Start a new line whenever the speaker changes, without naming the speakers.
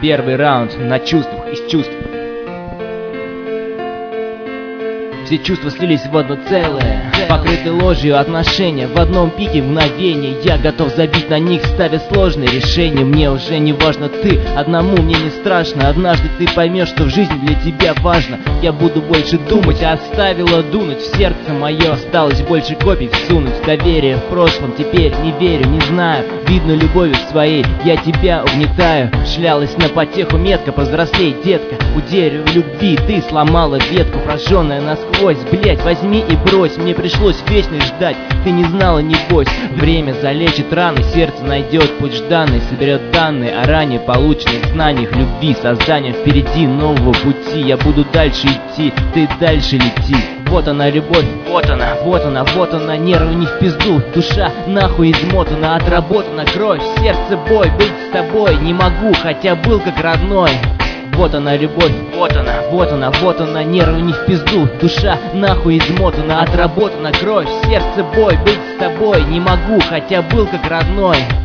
Первый раунд на чувствах из чувств. Все чувства слились в одно целое, покрыты ложью отношения. В одном пике мгновения я готов забить на них, ставя сложные решения. Мне уже не важно ты, одному мне не страшно. Однажды ты поймешь, что в жизни для тебя важно. Я буду больше думать, оставила дунуть в сердце мое. Осталось больше копий всунуть, доверие в прошлом теперь не верю, не знаю. Видно любовью своей, я тебя угнетаю. Шлялась на потеху метка, повзрослей, детка. У дерева любви ты сломала ветку, прожженная насквозь. Блять, возьми и брось, мне пришлось вечность ждать, ты не знала, небось. Время залечит раны, сердце найдет путь жданный, соберет данные о ранее полученных знаниях любви, создания впереди нового пути. Я буду дальше идти, ты дальше лети. Вот она любовь, вот она, вот она, вот она. Нервы не в пизду, душа нахуй измотана, отработана кровь, сердце бой. Быть с тобой не могу, хотя был как родной. Вот она любовь, вот она, вот она, вот она. Нервы не в пизду, душа нахуй измотана, отработана кровь, сердце бой. Быть с тобой не могу, хотя был как родной.